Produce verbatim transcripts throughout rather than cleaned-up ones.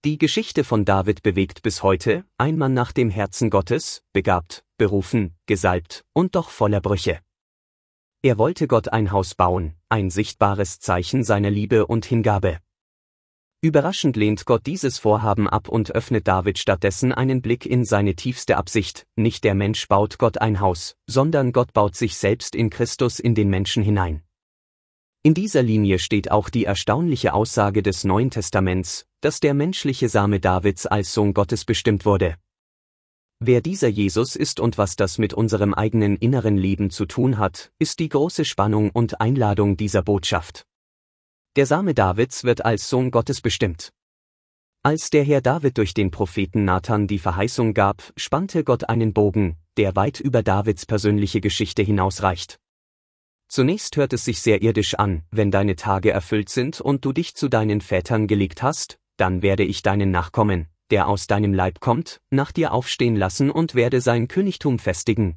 Die Geschichte von David bewegt bis heute, ein Mann nach dem Herzen Gottes, begabt, berufen, gesalbt und doch voller Brüche. Er wollte Gott ein Haus bauen, ein sichtbares Zeichen seiner Liebe und Hingabe. Überraschend lehnt Gott dieses Vorhaben ab und öffnet David stattdessen einen Blick in seine tiefste Absicht: Nicht der Mensch baut Gott ein Haus, sondern Gott baut sich selbst in Christus in den Menschen hinein. In dieser Linie steht auch die erstaunliche Aussage des Neuen Testaments, dass der menschliche Same Davids als Sohn Gottes bestimmt wurde. Wer dieser Jesus ist und was das mit unserem eigenen inneren Leben zu tun hat, ist die große Spannung und Einladung dieser Botschaft. Der Same Davids wird als Sohn Gottes bestimmt. Als der Herr David durch den Propheten Nathan die Verheißung gab, spannte Gott einen Bogen, der weit über Davids persönliche Geschichte hinausreicht. Zunächst hört es sich sehr irdisch an: Wenn deine Tage erfüllt sind und du dich zu deinen Vätern gelegt hast, dann werde ich deinen Nachkommen, der aus deinem Leib kommt, nach dir aufstehen lassen und werde sein Königtum festigen.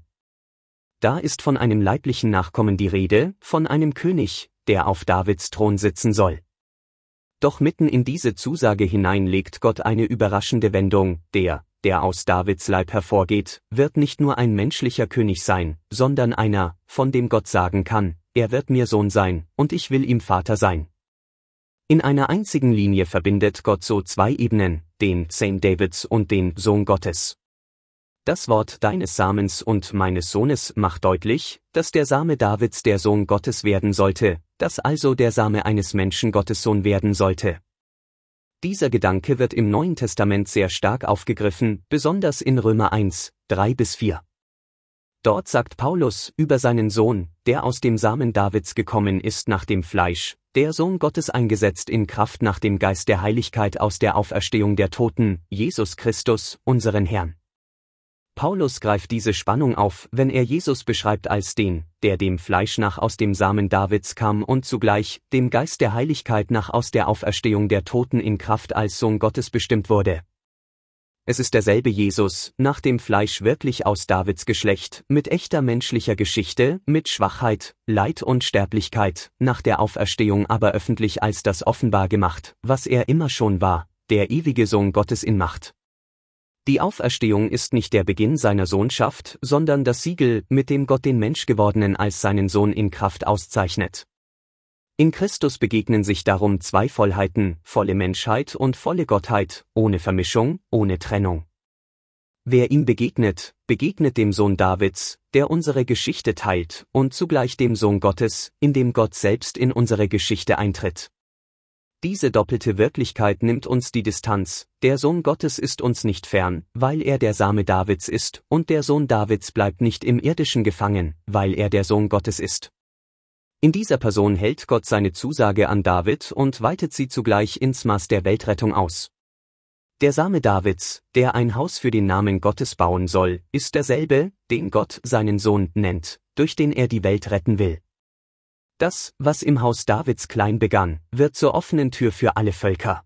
Da ist von einem leiblichen Nachkommen die Rede, von einem König, der auf Davids Thron sitzen soll. Doch mitten in diese Zusage hinein legt Gott eine überraschende Wendung: Der, der aus Davids Leib hervorgeht, wird nicht nur ein menschlicher König sein, sondern einer, von dem Gott sagen kann: Er wird mir Sohn sein, und ich will ihm Vater sein. In einer einzigen Linie verbindet Gott so zwei Ebenen, den Sohn Davids und den Sohn Gottes. Das Wort deines Samens und meines Sohnes macht deutlich, dass der Same Davids der Sohn Gottes werden sollte, dass also der Same eines Menschen Gottes Sohn werden sollte. Dieser Gedanke wird im Neuen Testament sehr stark aufgegriffen, besonders in Römer eins, drei bis vier. Dort sagt Paulus über seinen Sohn, der aus dem Samen Davids gekommen ist nach dem Fleisch, der Sohn Gottes eingesetzt in Kraft nach dem Geist der Heiligkeit aus der Auferstehung der Toten, Jesus Christus, unseren Herrn. Paulus greift diese Spannung auf, wenn er Jesus beschreibt als den, der dem Fleisch nach aus dem Samen Davids kam und zugleich dem Geist der Heiligkeit nach aus der Auferstehung der Toten in Kraft als Sohn Gottes bestimmt wurde. Es ist derselbe Jesus, nach dem Fleisch wirklich aus Davids Geschlecht, mit echter menschlicher Geschichte, mit Schwachheit, Leid und Sterblichkeit, nach der Auferstehung aber öffentlich als das offenbar gemacht, was er immer schon war, der ewige Sohn Gottes in Macht. Die Auferstehung ist nicht der Beginn seiner Sohnschaft, sondern das Siegel, mit dem Gott den Menschgewordenen als seinen Sohn in Kraft auszeichnet. In Christus begegnen sich darum zwei Vollheiten, volle Menschheit und volle Gottheit, ohne Vermischung, ohne Trennung. Wer ihm begegnet, begegnet dem Sohn Davids, der unsere Geschichte teilt, und zugleich dem Sohn Gottes, in dem Gott selbst in unsere Geschichte eintritt. Diese doppelte Wirklichkeit nimmt uns die Distanz: Der Sohn Gottes ist uns nicht fern, weil er der Same Davids ist, und der Sohn Davids bleibt nicht im Irdischen gefangen, weil er der Sohn Gottes ist. In dieser Person hält Gott seine Zusage an David und weitet sie zugleich ins Maß der Weltrettung aus. Der Same Davids, der ein Haus für den Namen Gottes bauen soll, ist derselbe, den Gott seinen Sohn nennt, durch den er die Welt retten will. Das, was im Haus Davids klein begann, wird zur offenen Tür für alle Völker.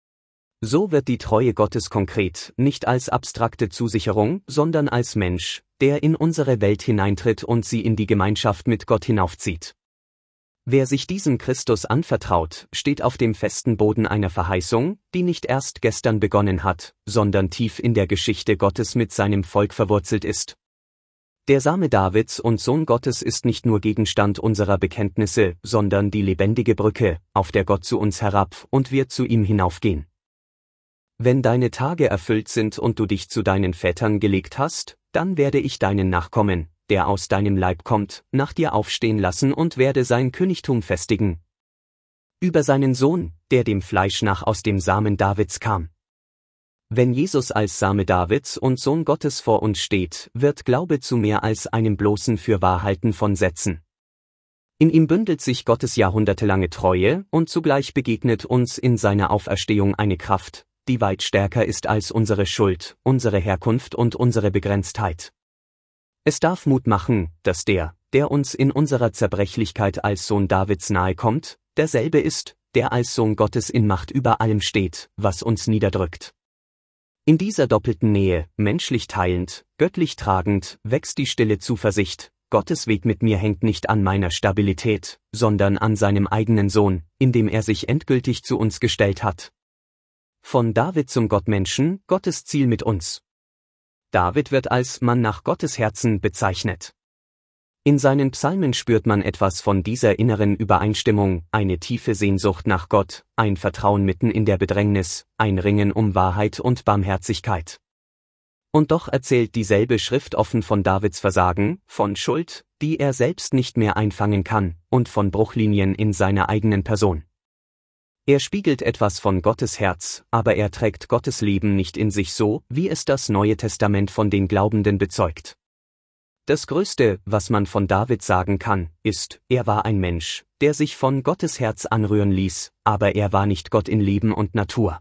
So wird die Treue Gottes konkret, nicht als abstrakte Zusicherung, sondern als Mensch, der in unsere Welt hineintritt und sie in die Gemeinschaft mit Gott hinaufzieht. Wer sich diesem Christus anvertraut, steht auf dem festen Boden einer Verheißung, die nicht erst gestern begonnen hat, sondern tief in der Geschichte Gottes mit seinem Volk verwurzelt ist. Der Same Davids und Sohn Gottes ist nicht nur Gegenstand unserer Bekenntnisse, sondern die lebendige Brücke, auf der Gott zu uns herab und wir zu ihm hinaufgehen. Wenn deine Tage erfüllt sind und du dich zu deinen Vätern gelegt hast, dann werde ich deinen Nachkommen, der aus deinem Leib kommt, nach dir aufstehen lassen und werde sein Königtum festigen. Über seinen Sohn, der dem Fleisch nach aus dem Samen Davids kam. Wenn Jesus als Same Davids und Sohn Gottes vor uns steht, wird Glaube zu mehr als einem bloßen Fürwahrhalten von Sätzen. In ihm bündelt sich Gottes jahrhundertelange Treue und zugleich begegnet uns in seiner Auferstehung eine Kraft, die weit stärker ist als unsere Schuld, unsere Herkunft und unsere Begrenztheit. Es darf Mut machen, dass der, der uns in unserer Zerbrechlichkeit als Sohn Davids nahe kommt, derselbe ist, der als Sohn Gottes in Macht über allem steht, was uns niederdrückt. In dieser doppelten Nähe, menschlich teilend, göttlich tragend, wächst die stille Zuversicht: Gottes Weg mit mir hängt nicht an meiner Stabilität, sondern an seinem eigenen Sohn, in dem er sich endgültig zu uns gestellt hat. Von David zum Gottmenschen, Gottes Ziel mit uns. David wird als Mann nach Gottes Herzen bezeichnet. In seinen Psalmen spürt man etwas von dieser inneren Übereinstimmung, eine tiefe Sehnsucht nach Gott, ein Vertrauen mitten in der Bedrängnis, ein Ringen um Wahrheit und Barmherzigkeit. Und doch erzählt dieselbe Schrift offen von Davids Versagen, von Schuld, die er selbst nicht mehr einfangen kann, und von Bruchlinien in seiner eigenen Person. Er spiegelt etwas von Gottes Herz, aber er trägt Gottes Leben nicht in sich so, wie es das Neue Testament von den Glaubenden bezeugt. Das Größte, was man von David sagen kann, ist, er war ein Mensch, der sich von Gottes Herz anrühren ließ, aber er war nicht Gott in Leben und Natur.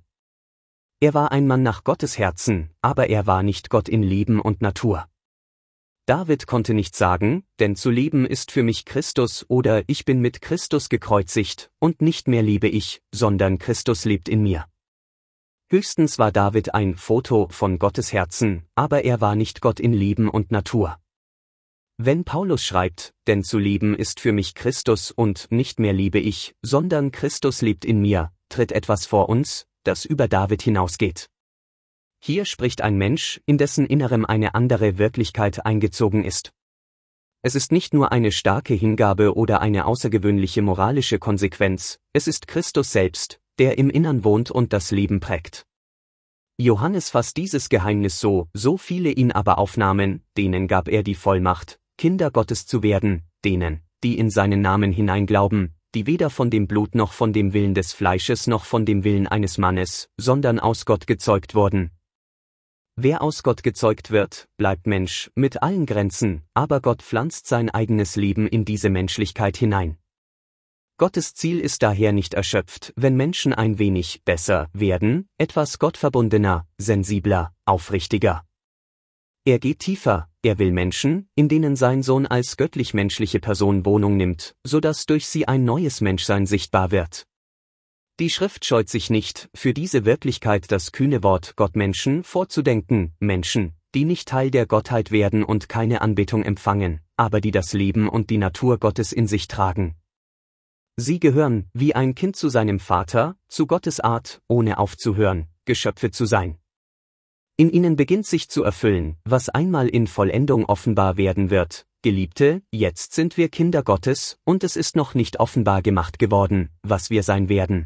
Er war ein Mann nach Gottes Herzen, aber er war nicht Gott in Leben und Natur. David konnte nicht sagen, denn zu leben ist für mich Christus oder ich bin mit Christus gekreuzigt, und nicht mehr lebe ich, sondern Christus lebt in mir. Höchstens war David ein Foto von Gottes Herzen, aber er war nicht Gott in Leben und Natur. Wenn Paulus schreibt, denn zu leben ist für mich Christus und nicht mehr lebe ich, sondern Christus lebt in mir, tritt etwas vor uns, das über David hinausgeht. Hier spricht ein Mensch, in dessen Innerem eine andere Wirklichkeit eingezogen ist. Es ist nicht nur eine starke Hingabe oder eine außergewöhnliche moralische Konsequenz, es ist Christus selbst, der im Innern wohnt und das Leben prägt. Johannes fasst dieses Geheimnis so, so viele ihn aber aufnahmen, denen gab er die Vollmacht, Kinder Gottes zu werden, denen, die in seinen Namen hineinglauben, die weder von dem Blut noch von dem Willen des Fleisches noch von dem Willen eines Mannes, sondern aus Gott gezeugt wurden. Wer aus Gott gezeugt wird, bleibt Mensch, mit allen Grenzen, aber Gott pflanzt sein eigenes Leben in diese Menschlichkeit hinein. Gottes Ziel ist daher nicht erschöpft, wenn Menschen ein wenig besser werden, etwas gottverbundener, sensibler, aufrichtiger. Er geht tiefer, er will Menschen, in denen sein Sohn als göttlich-menschliche Person Wohnung nimmt, sodass durch sie ein neues Menschsein sichtbar wird. Die Schrift scheut sich nicht, für diese Wirklichkeit das kühne Wort Gottmenschen vorzudenken, Menschen, die nicht Teil der Gottheit werden und keine Anbetung empfangen, aber die das Leben und die Natur Gottes in sich tragen. Sie gehören, wie ein Kind zu seinem Vater, zu Gottes Art, ohne aufzuhören, Geschöpfe zu sein. In ihnen beginnt sich zu erfüllen, was einmal in Vollendung offenbar werden wird. Geliebte, jetzt sind wir Kinder Gottes, und es ist noch nicht offenbar gemacht geworden, was wir sein werden.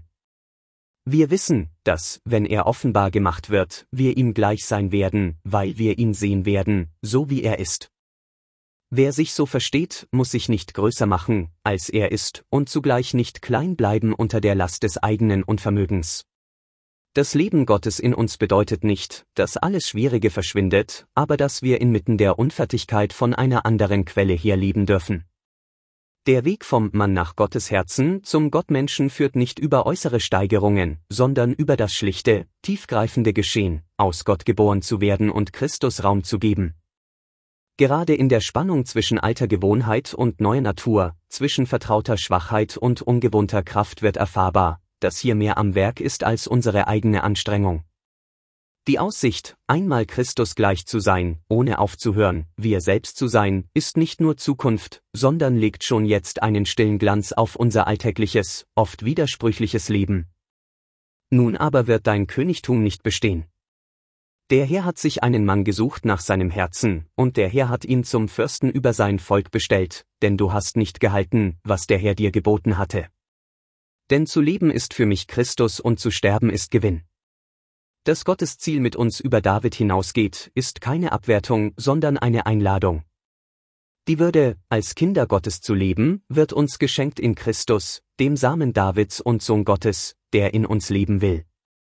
Wir wissen, dass, wenn er offenbar gemacht wird, wir ihm gleich sein werden, weil wir ihn sehen werden, so wie er ist. Wer sich so versteht, muss sich nicht größer machen, als er ist, und zugleich nicht klein bleiben unter der Last des eigenen Unvermögens. Das Leben Gottes in uns bedeutet nicht, dass alles Schwierige verschwindet, aber dass wir inmitten der Unfertigkeit von einer anderen Quelle her leben dürfen. Der Weg vom Mann nach Gottes Herzen zum Gottmenschen führt nicht über äußere Steigerungen, sondern über das schlichte, tiefgreifende Geschehen, aus Gott geboren zu werden und Christus Raum zu geben. Gerade in der Spannung zwischen alter Gewohnheit und neuer Natur, zwischen vertrauter Schwachheit und ungewohnter Kraft wird erfahrbar, dass hier mehr am Werk ist als unsere eigene Anstrengung. Die Aussicht, einmal Christus gleich zu sein, ohne aufzuhören, wir selbst zu sein, ist nicht nur Zukunft, sondern legt schon jetzt einen stillen Glanz auf unser alltägliches, oft widersprüchliches Leben. Nun aber wird dein Königtum nicht bestehen. Der Herr hat sich einen Mann gesucht nach seinem Herzen, und der Herr hat ihn zum Fürsten über sein Volk bestellt, denn du hast nicht gehalten, was der Herr dir geboten hatte. Denn zu leben ist für mich Christus und zu sterben ist Gewinn. Dass Gottes Ziel mit uns über David hinausgeht, ist keine Abwertung, sondern eine Einladung. Die Würde, als Kinder Gottes zu leben, wird uns geschenkt in Christus, dem Samen Davids und Sohn Gottes, der in uns leben will.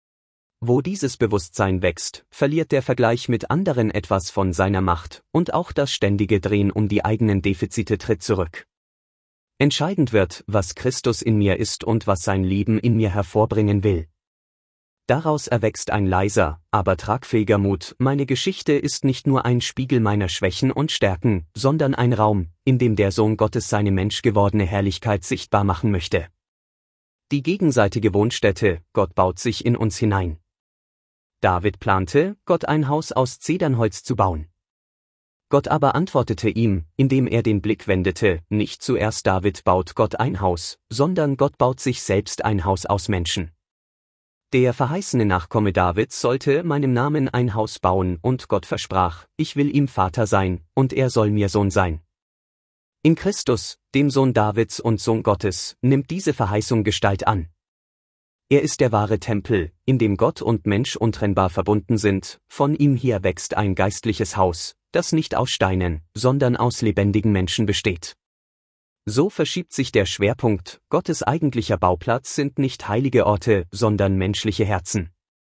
Wo dieses Bewusstsein wächst, verliert der Vergleich mit anderen etwas von seiner Macht, und auch das ständige Drehen um die eigenen Defizite tritt zurück. Entscheidend wird, was Christus in mir ist und was sein Leben in mir hervorbringen will. Daraus erwächst ein leiser, aber tragfähiger Mut, meine Geschichte ist nicht nur ein Spiegel meiner Schwächen und Stärken, sondern ein Raum, in dem der Sohn Gottes seine menschgewordene Herrlichkeit sichtbar machen möchte. Die gegenseitige Wohnstätte, Gott baut sich in uns hinein. David plante, Gott ein Haus aus Zedernholz zu bauen. Gott aber antwortete ihm, indem er den Blick wendete, nicht zuerst David baut Gott ein Haus, sondern Gott baut sich selbst ein Haus aus Menschen. Der verheißene Nachkomme Davids sollte meinem Namen ein Haus bauen und Gott versprach, ich will ihm Vater sein, und er soll mir Sohn sein. In Christus, dem Sohn Davids und Sohn Gottes, nimmt diese Verheißung Gestalt an. Er ist der wahre Tempel, in dem Gott und Mensch untrennbar verbunden sind, von ihm her wächst ein geistliches Haus, das nicht aus Steinen, sondern aus lebendigen Menschen besteht. So verschiebt sich der Schwerpunkt, Gottes eigentlicher Bauplatz sind nicht heilige Orte, sondern menschliche Herzen.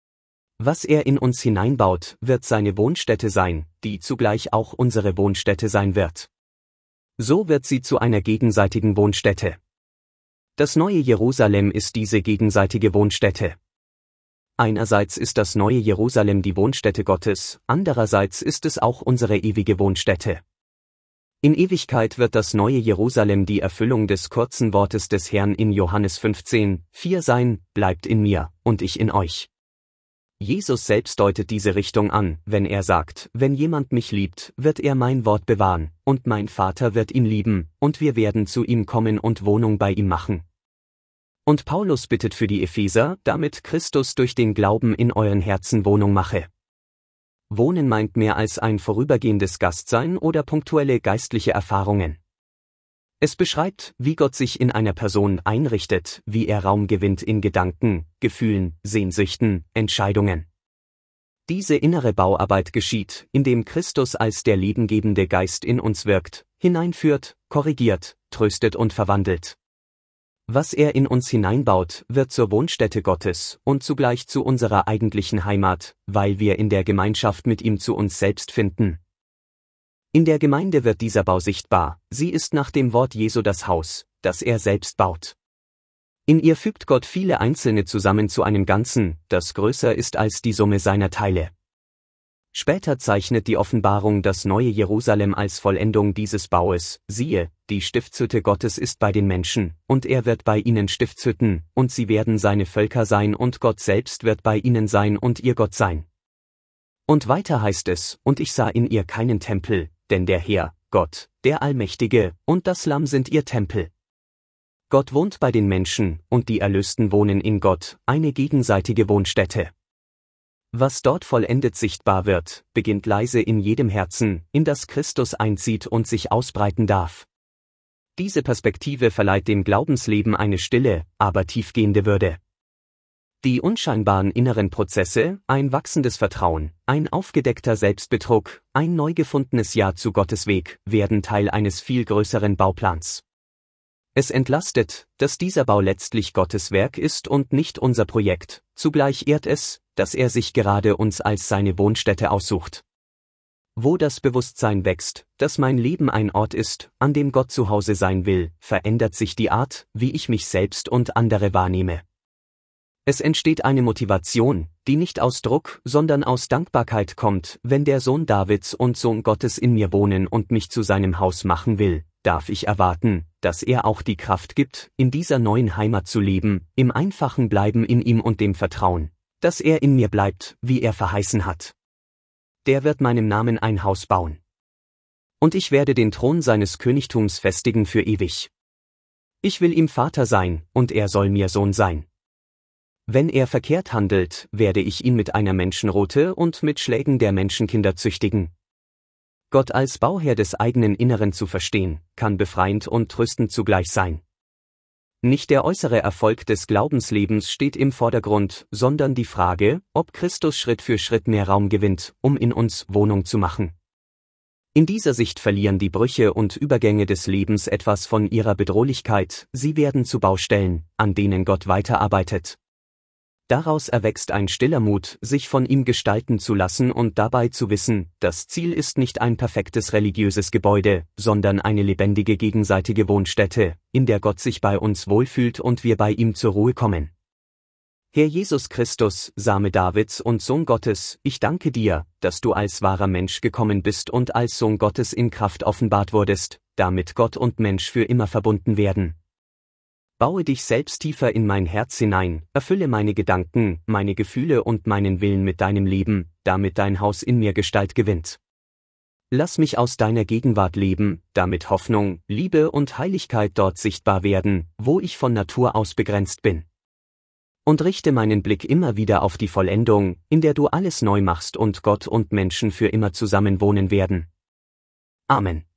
Was er in uns hineinbaut, wird seine Wohnstätte sein, die zugleich auch unsere Wohnstätte sein wird. So wird sie zu einer gegenseitigen Wohnstätte. Das neue Jerusalem ist diese gegenseitige Wohnstätte. Einerseits ist das neue Jerusalem die Wohnstätte Gottes, andererseits ist es auch unsere ewige Wohnstätte. In Ewigkeit wird das neue Jerusalem die Erfüllung des kurzen Wortes des Herrn in Johannes fünfzehn, vier sein, bleibt in mir, und ich in euch. Jesus selbst deutet diese Richtung an, wenn er sagt, wenn jemand mich liebt, wird er mein Wort bewahren, und mein Vater wird ihn lieben, und wir werden zu ihm kommen und Wohnung bei ihm machen. Und Paulus bittet für die Epheser, damit Christus durch den Glauben in euren Herzen Wohnung mache. Wohnen meint mehr als ein vorübergehendes Gastsein oder punktuelle geistliche Erfahrungen. Es beschreibt, wie Gott sich in einer Person einrichtet, wie er Raum gewinnt in Gedanken, Gefühlen, Sehnsüchten, Entscheidungen. Diese innere Bauarbeit geschieht, indem Christus als der lebengebende Geist in uns wirkt, hineinführt, korrigiert, tröstet und verwandelt. Was er in uns hineinbaut, wird zur Wohnstätte Gottes und zugleich zu unserer eigentlichen Heimat, weil wir in der Gemeinschaft mit ihm zu uns selbst finden. In der Gemeinde wird dieser Bau sichtbar, sie ist nach dem Wort Jesu das Haus, das er selbst baut. In ihr fügt Gott viele Einzelne zusammen zu einem Ganzen, das größer ist als die Summe seiner Teile. Später zeichnet die Offenbarung das neue Jerusalem als Vollendung dieses Baues, siehe, die Stiftshütte Gottes ist bei den Menschen, und er wird bei ihnen Stiftshütten, und sie werden seine Völker sein und Gott selbst wird bei ihnen sein und ihr Gott sein. Und weiter heißt es, und ich sah in ihr keinen Tempel, denn der Herr, Gott, der Allmächtige, und das Lamm sind ihr Tempel. Gott wohnt bei den Menschen, und die Erlösten wohnen in Gott, eine gegenseitige Wohnstätte. Was dort vollendet sichtbar wird, beginnt leise in jedem Herzen, in das Christus einzieht und sich ausbreiten darf. Diese Perspektive verleiht dem Glaubensleben eine stille, aber tiefgehende Würde. Die unscheinbaren inneren Prozesse, ein wachsendes Vertrauen, ein aufgedeckter Selbstbetrug, ein neu gefundenes Ja zu Gottes Weg, werden Teil eines viel größeren Bauplans. Es entlastet, dass dieser Bau letztlich Gottes Werk ist und nicht unser Projekt, zugleich ehrt es, dass er sich gerade uns als seine Wohnstätte aussucht. Wo das Bewusstsein wächst, dass mein Leben ein Ort ist, an dem Gott zu Hause sein will, verändert sich die Art, wie ich mich selbst und andere wahrnehme. Es entsteht eine Motivation, die nicht aus Druck, sondern aus Dankbarkeit kommt, wenn der Sohn Davids und Sohn Gottes in mir wohnen und mich zu seinem Haus machen will, darf ich erwarten, dass er auch die Kraft gibt, in dieser neuen Heimat zu leben, im einfachen Bleiben in ihm und dem Vertrauen, dass er in mir bleibt, wie er verheißen hat. Der wird meinem Namen ein Haus bauen. Und ich werde den Thron seines Königtums festigen für ewig. Ich will ihm Vater sein, und er soll mir Sohn sein. Wenn er verkehrt handelt, werde ich ihn mit einer Menschenrute und mit Schlägen der Menschenkinder züchtigen. Gott als Bauherr des eigenen Inneren zu verstehen, kann befreiend und tröstend zugleich sein. Nicht der äußere Erfolg des Glaubenslebens steht im Vordergrund, sondern die Frage, ob Christus Schritt für Schritt mehr Raum gewinnt, um in uns Wohnung zu machen. In dieser Sicht verlieren die Brüche und Übergänge des Lebens etwas von ihrer Bedrohlichkeit, sie werden zu Baustellen, an denen Gott weiterarbeitet. Daraus erwächst ein stiller Mut, sich von ihm gestalten zu lassen und dabei zu wissen, das Ziel ist nicht ein perfektes religiöses Gebäude, sondern eine lebendige gegenseitige Wohnstätte, in der Gott sich bei uns wohlfühlt und wir bei ihm zur Ruhe kommen. Herr Jesus Christus, Same Davids und Sohn Gottes, ich danke dir, dass du als wahrer Mensch gekommen bist und als Sohn Gottes in Kraft offenbart wurdest, damit Gott und Mensch für immer verbunden werden. Baue dich selbst tiefer in mein Herz hinein, erfülle meine Gedanken, meine Gefühle und meinen Willen mit deinem Leben, damit dein Haus in mir Gestalt gewinnt. Lass mich aus deiner Gegenwart leben, damit Hoffnung, Liebe und Heiligkeit dort sichtbar werden, wo ich von Natur aus begrenzt bin. und richte meinen Blick immer wieder auf die Vollendung, in der du alles neu machst und Gott und Menschen für immer zusammenwohnen werden. Amen.